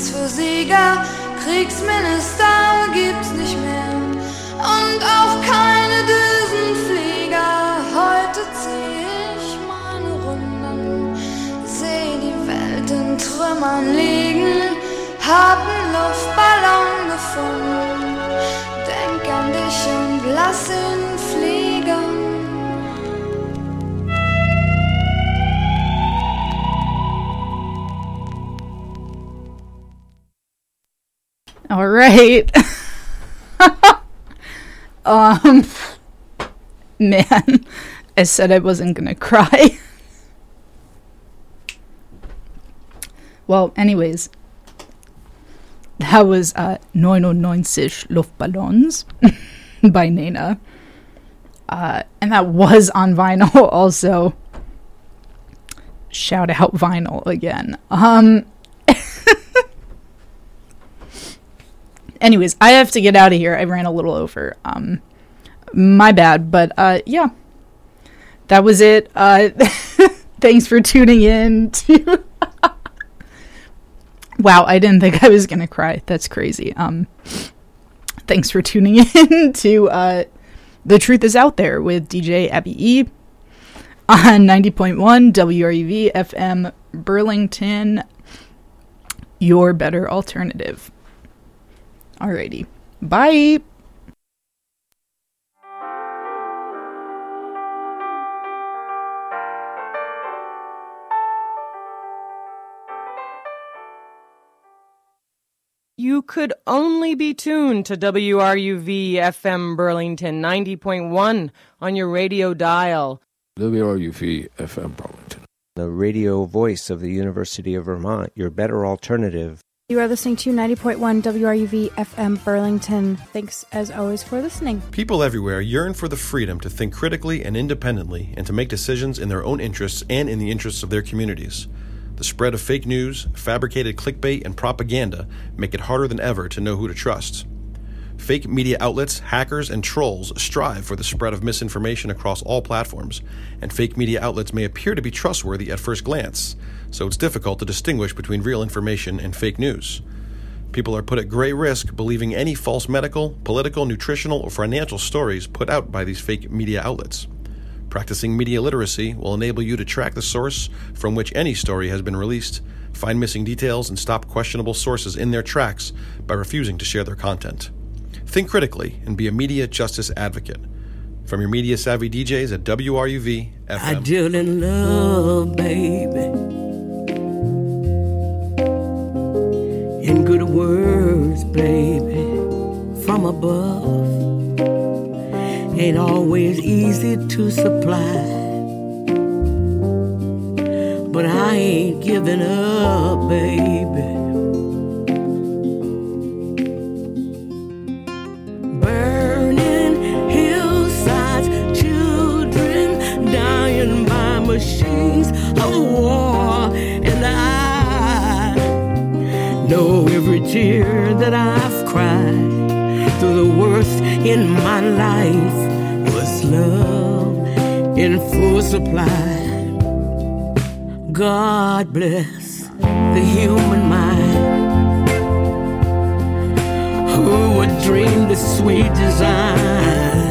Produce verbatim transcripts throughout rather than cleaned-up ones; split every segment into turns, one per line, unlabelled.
eins für Sieger, Kriegsminister gibt's nicht mehr und auch keine Düsenflieger. Heute zieh ich meine Runden, seh die Welt in Trümmern liegen, hab einen Luftballon gefunden, denk an dich und lass ihn fliegen.
All right. um, man, I said I wasn't gonna cry. Well, anyways, that was uh, neunundneunzig Luftballons by Nena. Uh, and that was on vinyl also. Shout out vinyl again. Um... Anyways, I have to get out of here. I ran a little over. Um, my bad. But, uh, yeah. That was it. Uh, thanks for tuning in to... Wow, I didn't think I was gonna cry. That's crazy. Um, thanks for tuning in to, uh, The Truth Is Out There with D J Abby E on ninety point one W R U V F M Burlington. Your better alternative. Alrighty. Bye.
You could only be tuned to W R U V F M Burlington ninety point one on your radio dial.
W R U V F M Burlington.
The radio voice of the University of Vermont, your better alternative.
You are listening to ninety point one W R U V F M Burlington. Thanks, as always, for listening.
People everywhere yearn for the freedom to think critically and independently and to make decisions in their own interests and in the interests of their communities. The spread of fake news, fabricated clickbait, and propaganda make it harder than ever to know who to trust. Fake media outlets, hackers, and trolls strive for the spread of misinformation across all platforms, and fake media outlets may appear to be trustworthy at first glance, so it's difficult to distinguish between real information and fake news. People are put at great risk believing any false medical, political, nutritional, or financial stories put out by these fake media outlets. Practicing media literacy will enable you to track the source from which any story has been released, find missing details, and stop questionable sources in their tracks by refusing to share their content. Think critically and be a media justice advocate. From your media-savvy D Js at W R U V F M.
I deal in love, baby, in good words, baby, from above. Ain't always easy to supply, but I ain't giving up, baby. Burning hillsides, children dying by machines of war, and I know every tear that I've cried through the worst in my life was love in full supply. God bless the human mind, who would dream the sweet design.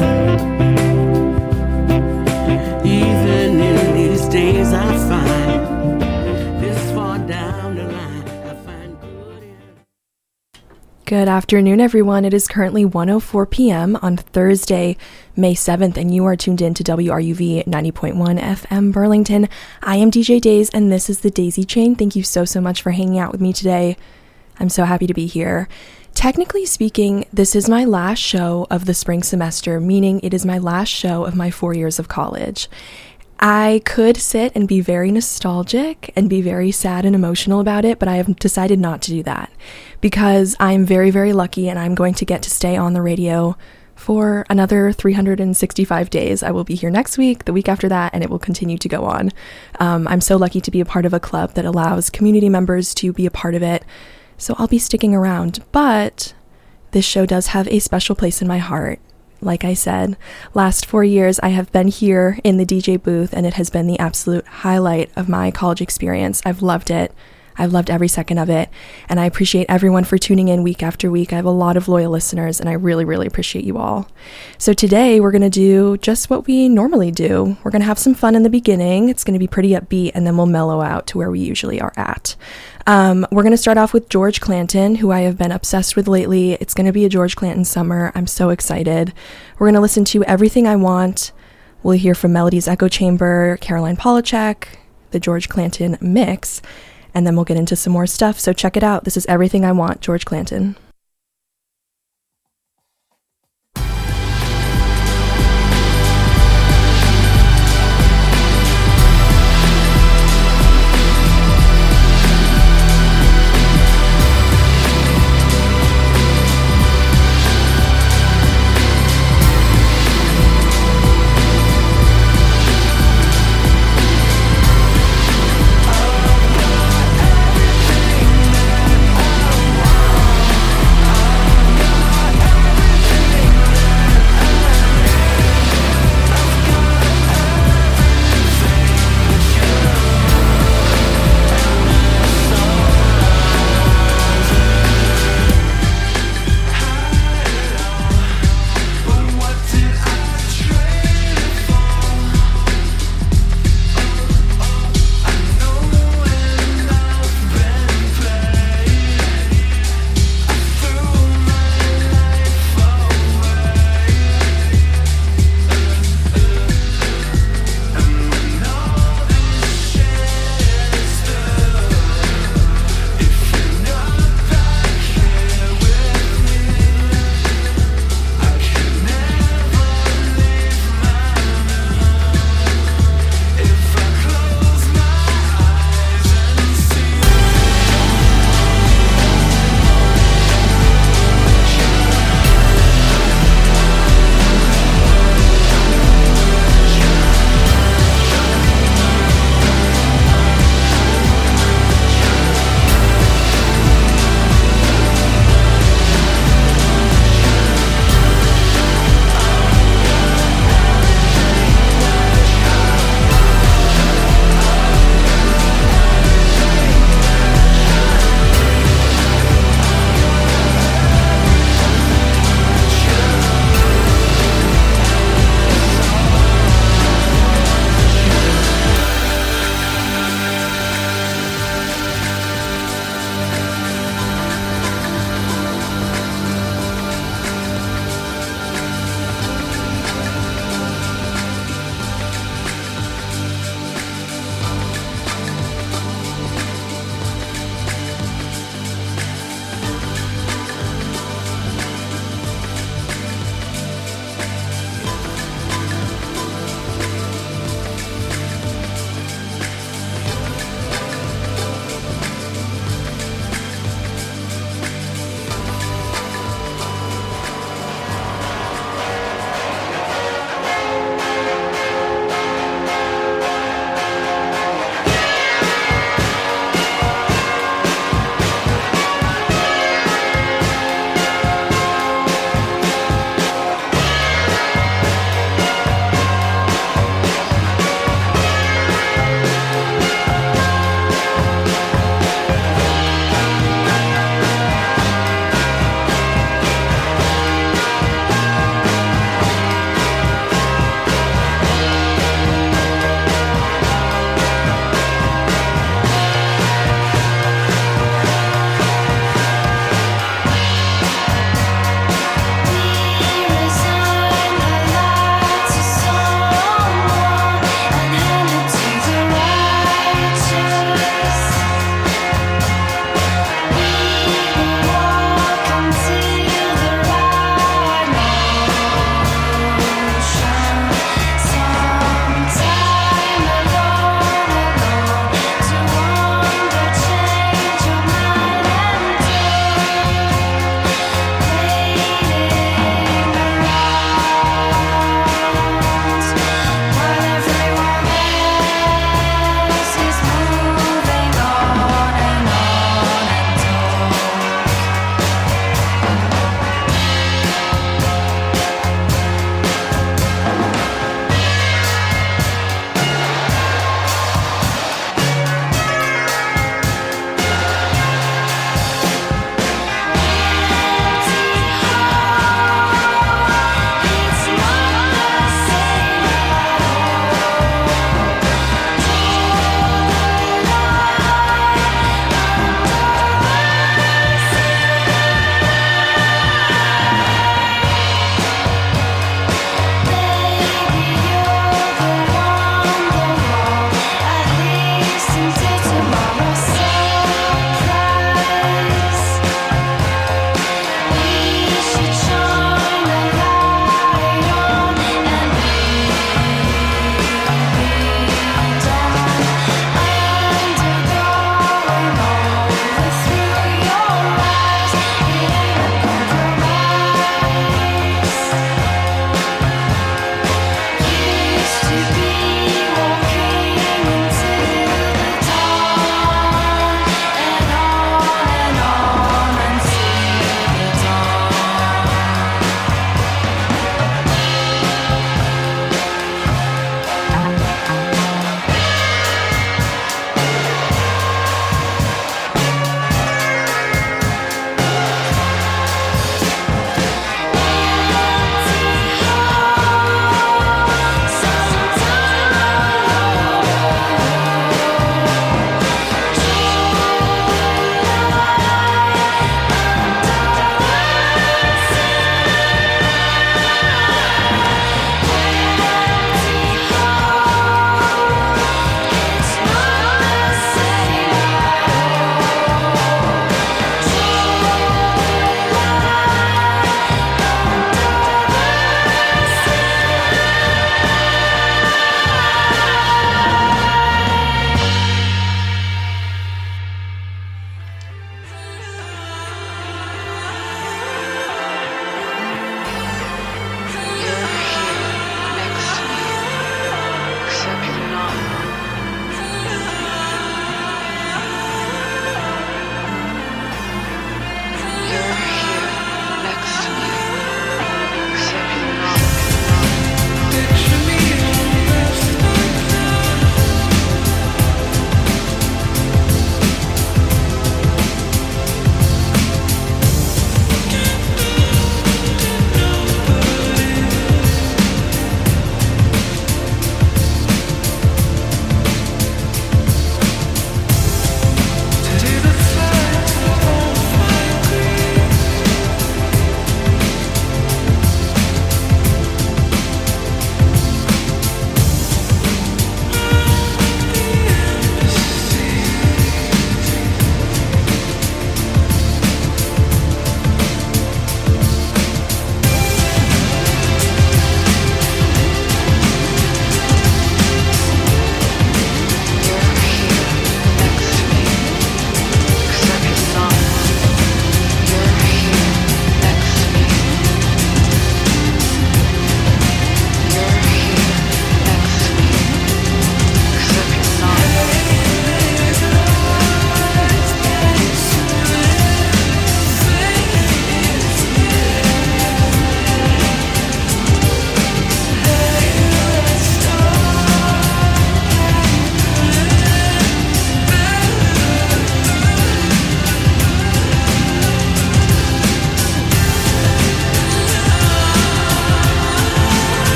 Even in these days I find this far down the line I find good in.
Good afternoon, everyone. It is currently one oh four p.m. on Thursday, May seventh, and you are tuned in to W R U V ninety point one F M Burlington. I am D J Days, and this is the Daisy Chain. Thank you so, so much for hanging out with me today. I'm so happy to be here. Technically speaking, this is my last show of the spring semester, meaning it is my last show of my four years of college. I could sit and be very nostalgic and be very sad and emotional about it, but I have decided not to do that because I'm very, very lucky and I'm going to get to stay on the radio for another three hundred sixty-five days. I will be here next week, the week after that, and it will continue to go on. Um, I'm so lucky to be a part of a club that allows community members to be a part of it, so I'll be sticking around. But this show does have a special place in my heart. Like I said, last four years I have been here in the D J booth, and it has been the absolute highlight of my college experience. I've loved it. I've loved every second of it, and I appreciate everyone for tuning in week after week. I have a lot of loyal listeners, and I really, really appreciate you all. So today we're going to do just what we normally do. We're going to have some fun in the beginning. It's going to be pretty upbeat, and then we'll mellow out to where we usually are at. Um, we're going to start off with George Clanton, who I have been obsessed with lately. It's going to be a George Clanton summer. I'm so excited. We're going to listen to Everything I Want. We'll hear from Melody's Echo Chamber, Caroline Polachek, the George Clanton mix, and then we'll get into some more stuff. So check it out. This is Everything I Want, George Clanton.
Everything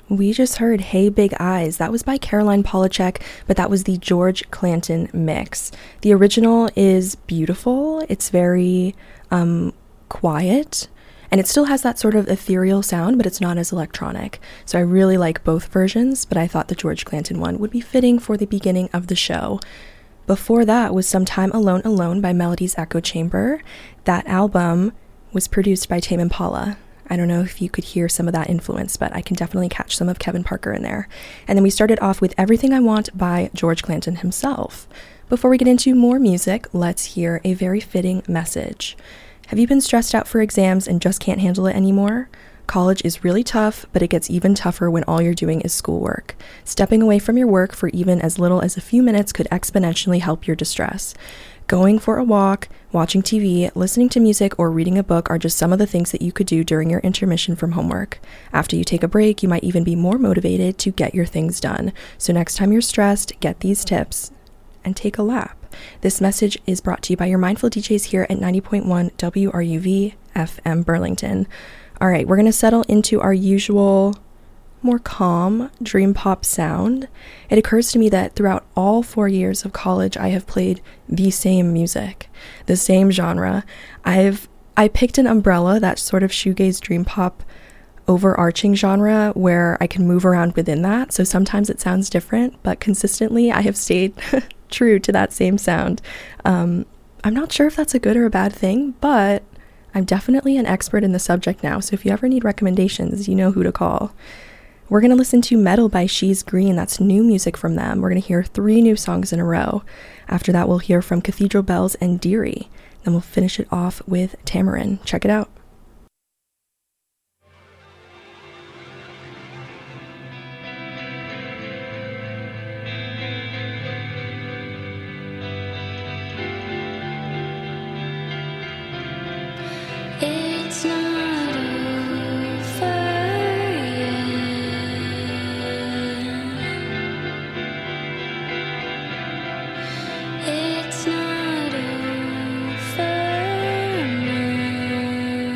We just heard Hey Big Eyes. That was by Caroline Polachek, but that was the George Clanton mix. The original is beautiful. It's very um, quiet, and it still has that sort of ethereal sound, but it's not as electronic. So I really like both versions, but I thought the George Clanton one would be fitting for the beginning of the show. Before that was Sometime Alone Alone by Melody's Echo Chamber. That album was produced by Tame Impala. I don't know if you could hear some of that influence, but I can definitely catch some of Kevin Parker in there. And then we started off with Everything I Want by George Clanton himself. Before we get into more music, let's hear a very fitting message. Have you been stressed out for exams and just can't handle it anymore? College is really tough, but it gets even tougher when all you're doing is schoolwork. Stepping away from your work for even as little as a few minutes could exponentially help your distress. Going for a walk, watching T V, listening to music, or reading a book are just some of the things that you could do during your intermission from homework. After you take a break, you might even be more motivated to get your things done. So next time you're stressed, get these tips and take a lap. This message is brought to you by your Mindful D Js here at ninety point one W R U V F M Burlington. All right, we're going to settle into our usual, more calm dream pop sound. It occurs to me that throughout all four years of college, I have played the same music, the same genre. I've I picked an umbrella, that sort of shoegaze dream pop overarching genre where I can move around within that. So sometimes it sounds different, but consistently I have stayed true to that same sound. Um, I'm not sure if that's a good or a bad thing, but I'm definitely an expert in the subject now. So if you ever need recommendations, you know who to call. We're going to listen to Metal by She's Green. That's new music from them. We're going to hear three new songs in a row. After that, we'll hear from Cathedral Bells and Deary. Then we'll finish it off with Tamarin. Check it out.
It's not over yet. It's not over now.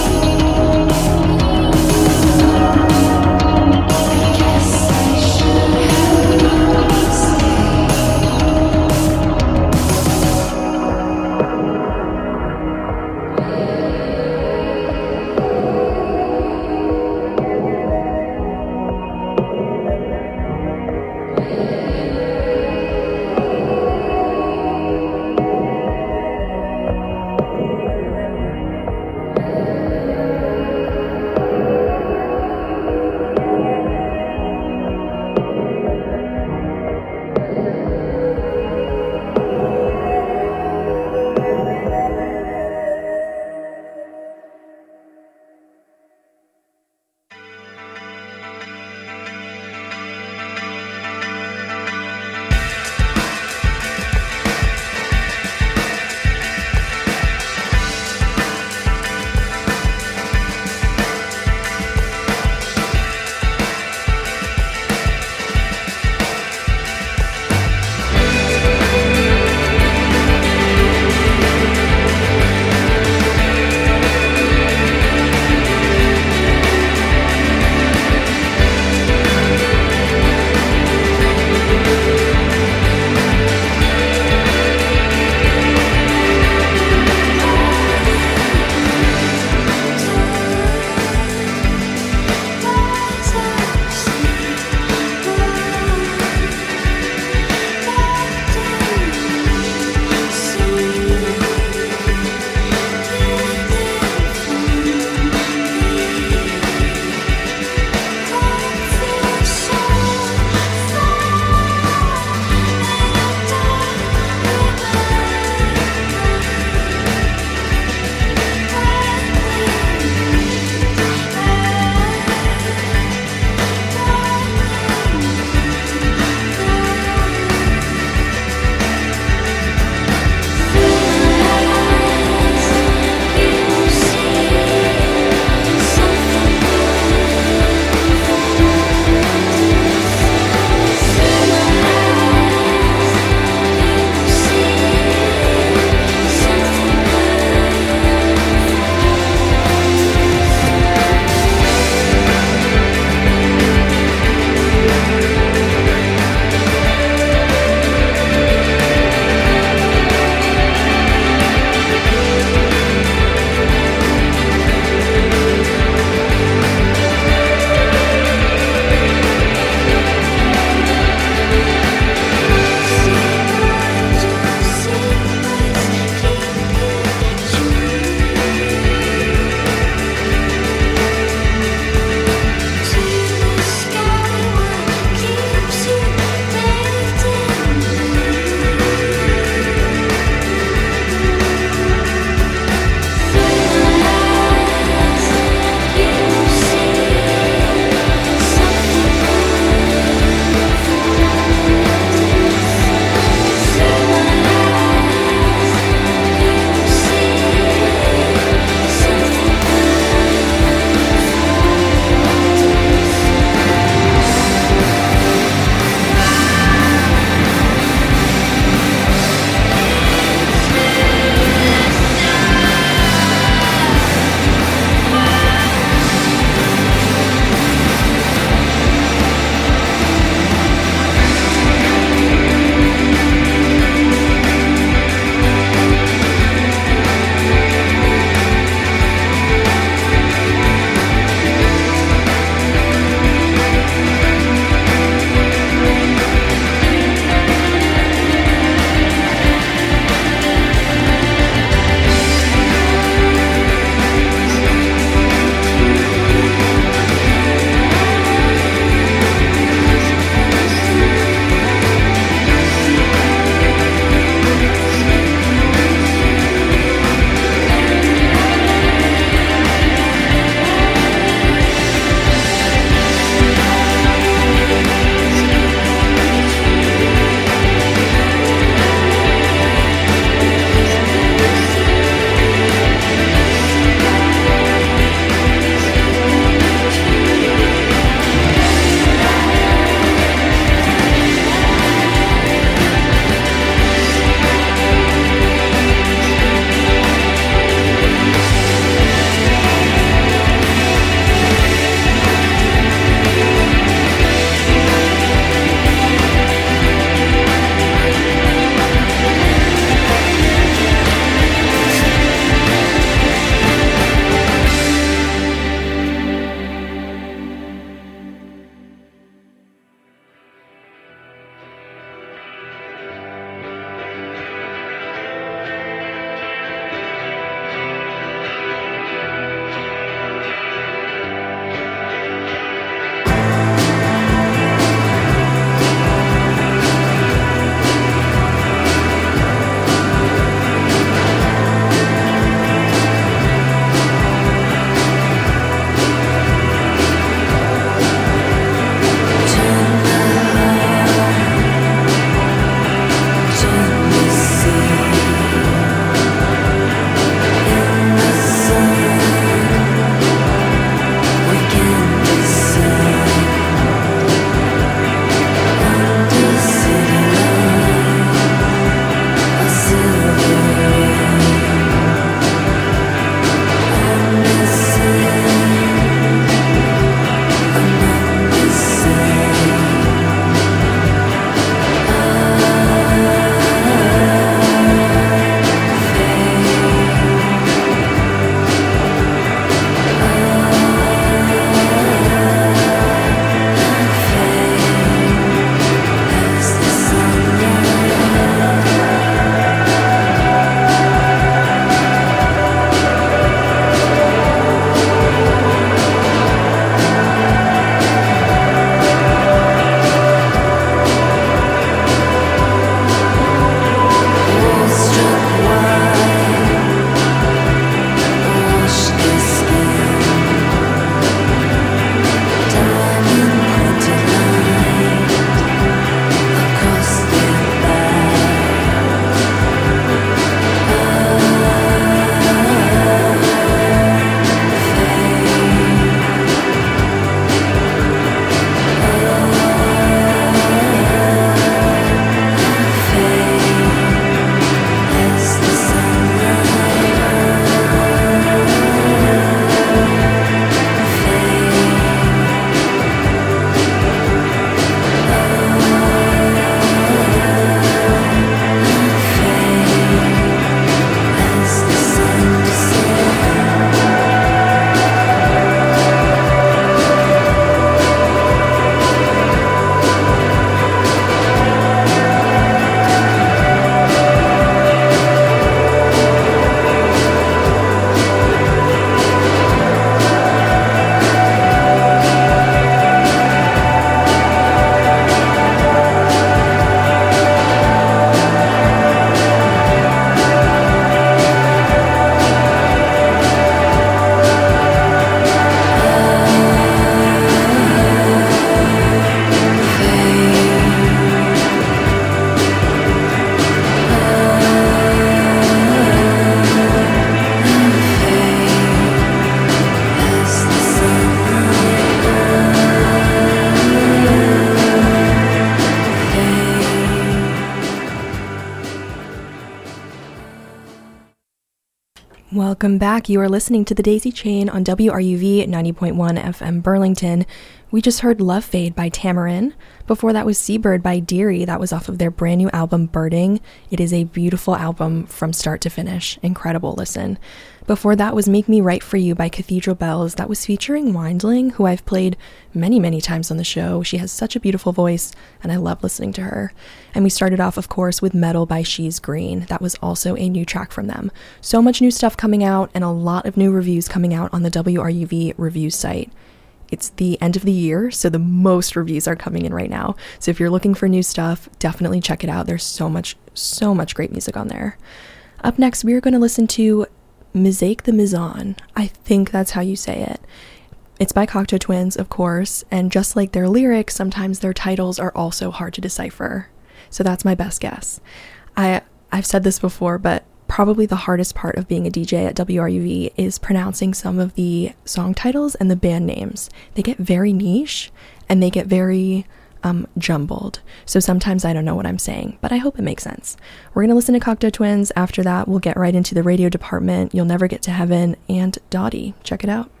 Welcome back. You are listening to The Daisy Chain on W R U V ninety point one F M Burlington. We just heard Love Fade by Tamarin. Before that was Seabird by Deary. That was off of their brand new album, Birding. It is a beautiful album from start to finish. Incredible listen. Before that was Make Me Right For You by Cathedral Bells. That was featuring Windling, who I've played many, many times on the show. She has such a beautiful voice, and I love listening to her. And we started off, of course, with Metal by She's Green. That was also a new track from them. So much new stuff coming out, and a lot of new reviews coming out on the W R U V reviews site. It's the end of the year, so the most reviews are coming in right now. So if you're looking for new stuff, definitely check it out. There's so much, so much great music on there. Up next, we are going to listen to Mizake the Mizan. I think that's how you say it. It's by Cocteau Twins, of course, and just like their lyrics, sometimes their titles are also hard to decipher. So that's my best guess. I, I've said this before, but probably the hardest part of being a D J at W R U V is pronouncing some of the song titles and the band names. They get very niche, and they get very um, jumbled. So sometimes I don't know what I'm saying, but I hope it makes sense. We're going to listen to Cocteau Twins. After that, we'll get right into the radio department, You'll Never Get to Heaven, and Dottie. Check it out.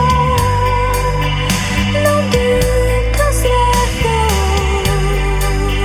Non digas lejos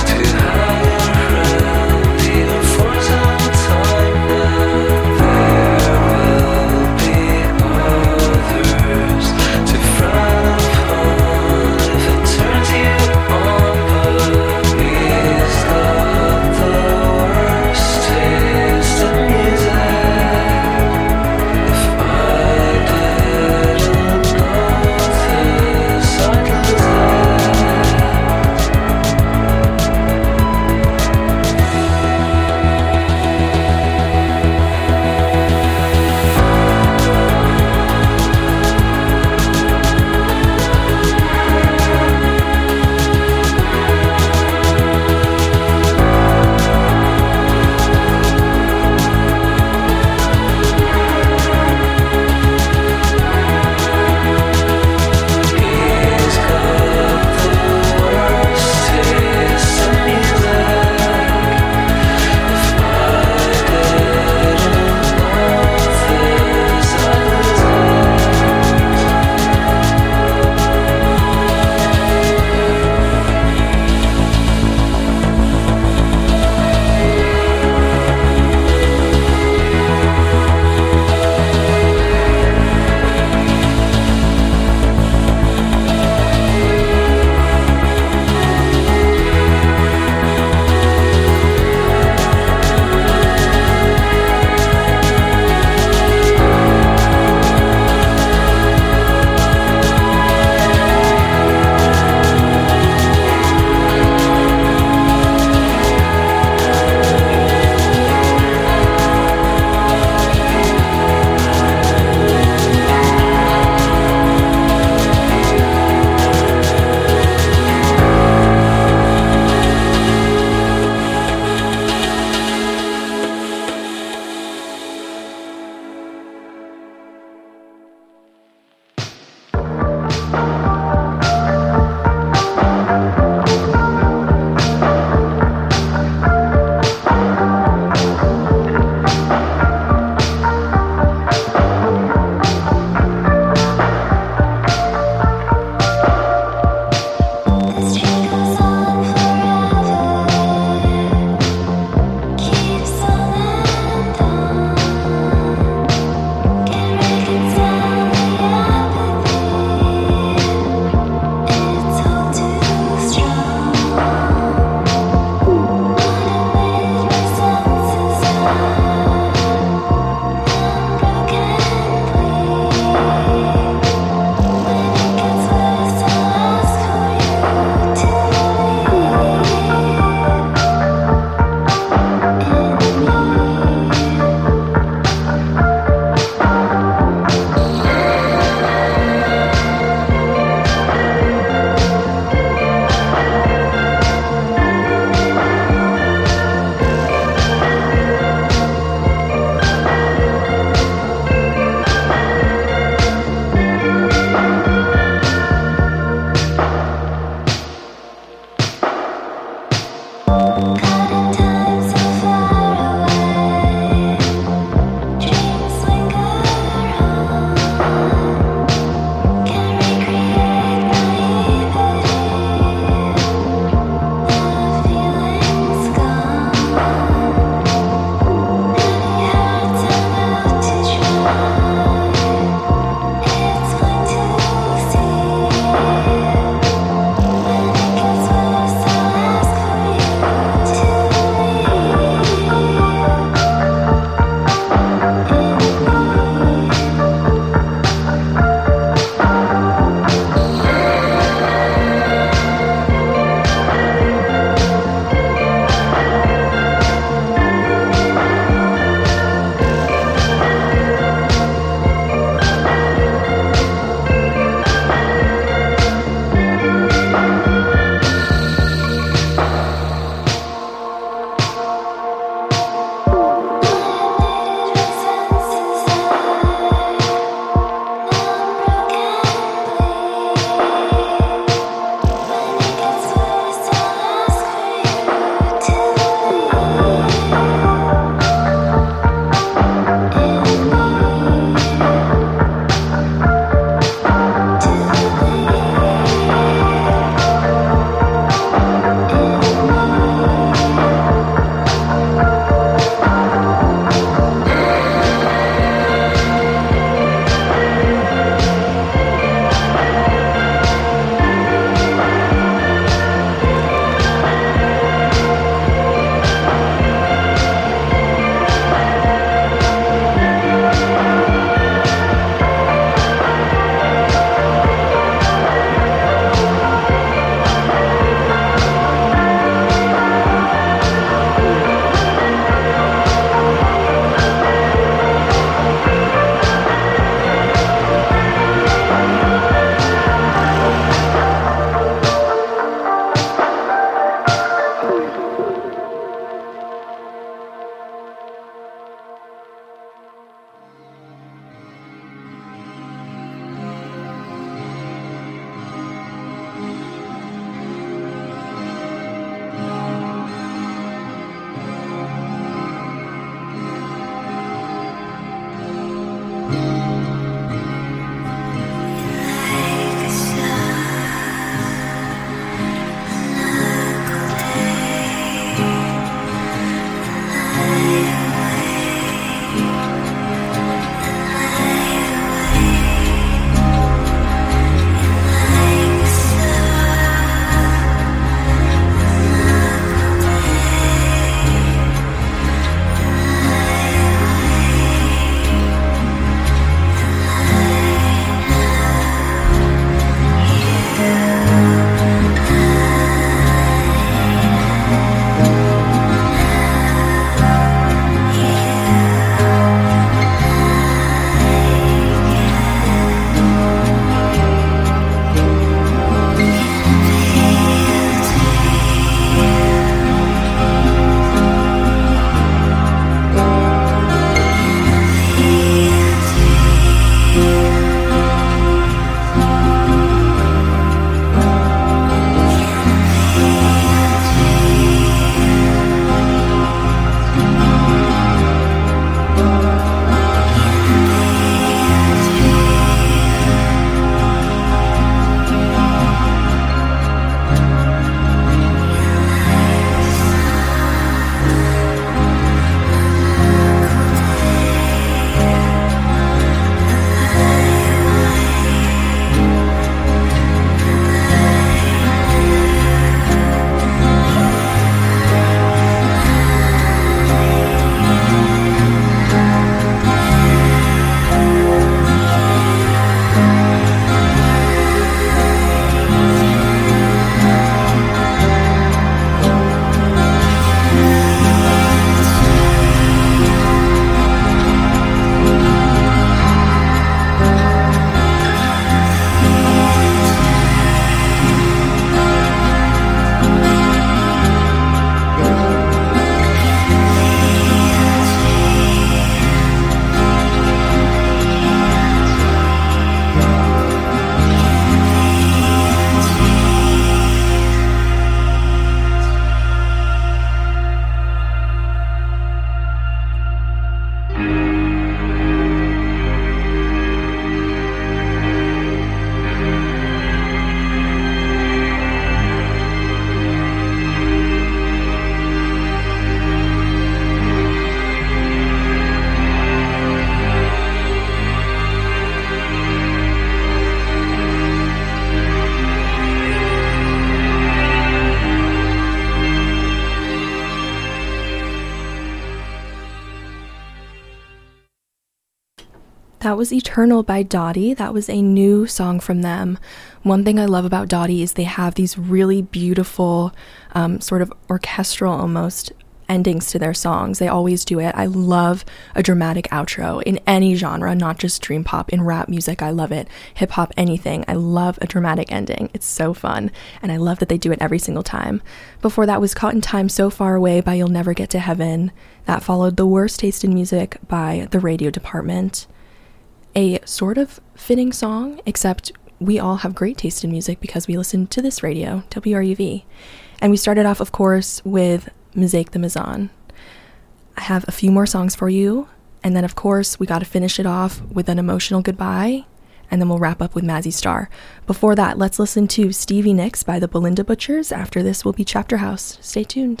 That was Eternal by Dottie. That was a new song from them. One thing I love about Dottie is they have these really beautiful, um, sort of orchestral almost endings to their songs. They always do it. I love a dramatic outro in any genre, not just dream pop. In rap music, I love it. Hip hop, anything. I love a dramatic ending. It's so fun. And I love that they do it every single time. Before that was Caught in Time So Far Away by You'll Never Get to Heaven. That followed The Worst Taste in Music by The Radio Department. A sort of fitting song, except we all have great taste in music because we listen to this radio, W R U V. And we started off, of course, with Mosaic the Mazan. I have a few more songs for you, and then, of course, we got to finish it off with an emotional goodbye, and then we'll wrap up with Mazzy Star. Before that, let's listen to Stevie Nicks by the Belinda Butchers. After this will be Chapter House. Stay tuned.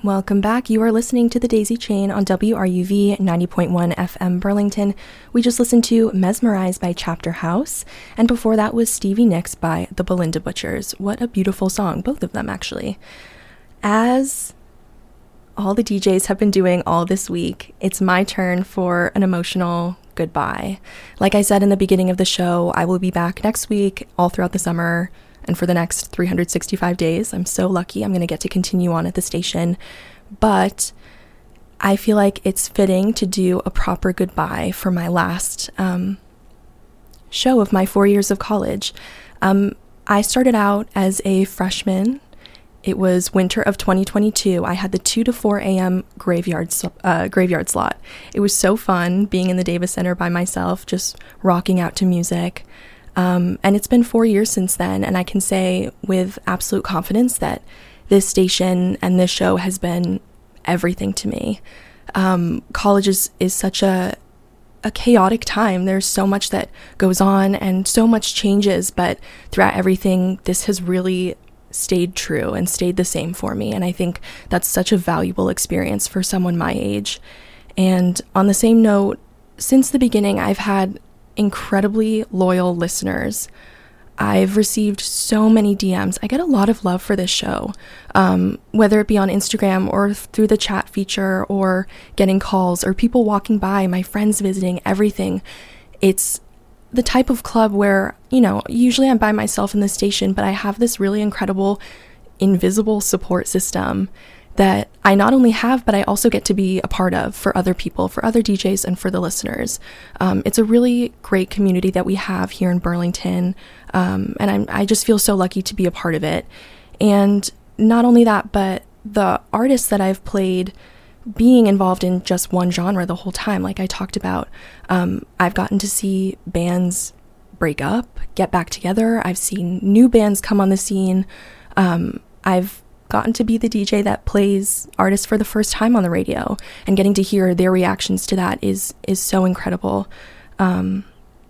Welcome back. You are listening to The Daisy Chain on W R U V ninety point one F M Burlington. We just listened to Mesmerized by Chapter House, and before that was Stevie Nicks by the Belinda Butchers. What a beautiful song, both of them actually. As all the D Js have been doing all this week, it's my turn for an emotional goodbye. Like I said in the beginning of the show, I will be back next week, all throughout the summer, and for the next three hundred sixty-five days. I'm so lucky I'm going to get to continue on at the station. But I feel like it's fitting to do a proper goodbye for my last um, show of my four years of college. Um, I started out as a freshman. It was winter of twenty twenty-two. I had the two to four a.m. graveyard uh, graveyard slot. It was so fun being in the Davis Center by myself, just rocking out to music. Um, and it's been four years since then, and I can say with absolute confidence that this station and this show has been everything to me. Um, college is, is such a a chaotic time. There's so much that goes on and so much changes, but throughout everything, this has really stayed true and stayed the same for me. And I think that's such a valuable experience for someone my age. And on the same note, since the beginning, I've had incredibly loyal listeners. I've received so many D Ms. I get a lot of love for this show, um, whether it be on Instagram or through the chat feature or getting calls or people walking by, my friends visiting, everything. It's the type of club where, you know, usually I'm by myself in the station, but I have this really incredible invisible support system that I not only have, but I also get to be a part of for other people, for other D Js, and for the listeners. Um, it's a really great community that we have here in Burlington, um, and I'm, I just feel so lucky to be a part of it. And not only that, but the artists that I've played, being involved in just one genre the whole time, like I talked about, um, I've gotten to see bands break up, get back together. I've seen new bands come on the scene. Um, I've gotten to be the D J that plays artists for the first time on the radio, and getting to hear their reactions to that is is so incredible. Um,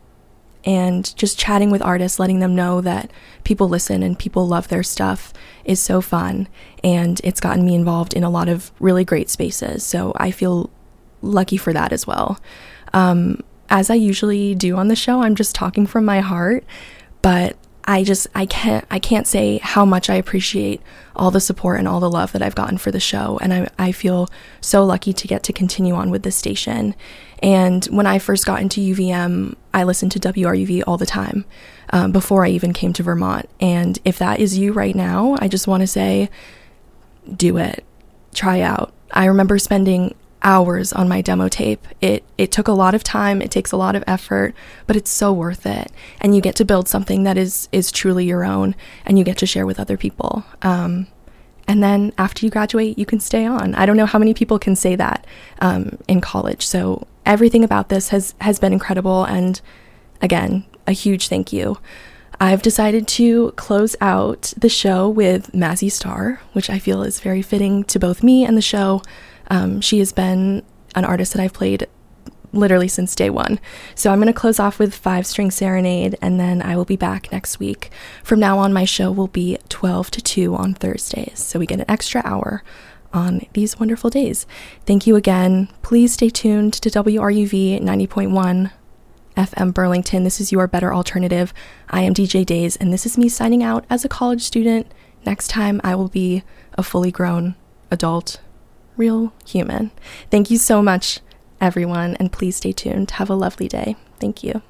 and just chatting with artists, letting them know that people listen and people love their stuff is so fun, and it's gotten me involved in a lot of really great spaces, so I feel lucky for that as well. Um, as I usually do on the show, I'm just talking from my heart, but I just, I can't, I can't say how much I appreciate all the support and all the love that I've gotten for the show. And I, I feel so lucky to get to continue on with this station. And when I first got into U V M, I listened to W R U V all the time, um, before I even came to Vermont. And if that is you right now, I just want to say, do it, try out. I remember spending hours on my demo tape. It it took a lot of time, it takes a lot of effort, but it's so worth it. And you get to build something that is is truly your own, and you get to share with other people. Um, and then after you graduate, you can stay on. I don't know how many people can say that um, in college. So everything about this has, has been incredible. And again, a huge thank you. I've decided to close out the show with Mazzy Star, which I feel is very fitting to both me and the show. Um, she has been an artist that I've played literally since day one. So I'm going to close off with Five String Serenade, and then I will be back next week. From now on, my show will be twelve to two on Thursdays, so we get an extra hour on these wonderful days. Thank you again. Please stay tuned to W R U V ninety point one F M Burlington. This is your better alternative. I am D J Days, and this is me signing out as a college student. Next time, I will be a fully grown adult, real human. Thank you so much, everyone, and please stay tuned. Have a lovely day. Thank you.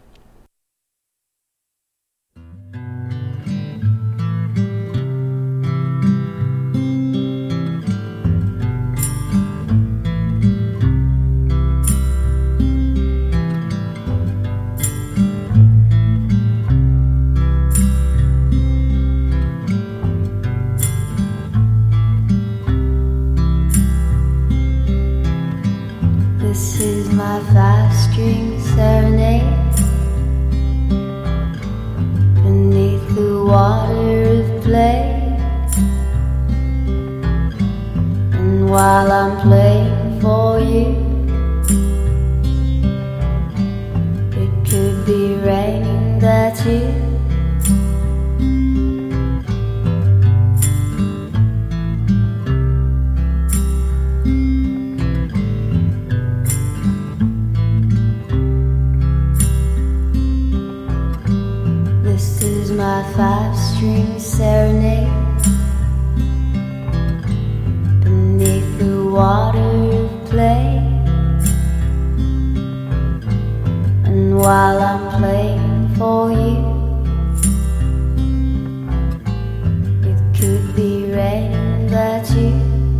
This is my five-string serenade beneath the water of play. And while I'm playing for you, it could be raining, that's you. is my five-string serenade beneath the water play. And while I'm playing for you, it could be rain that you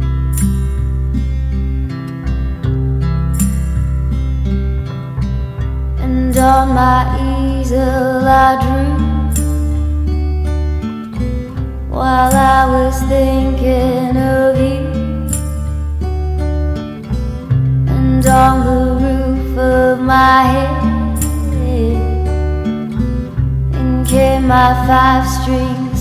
and on my easel I drew while I was thinking of you. And on the roof of my head in came my five-string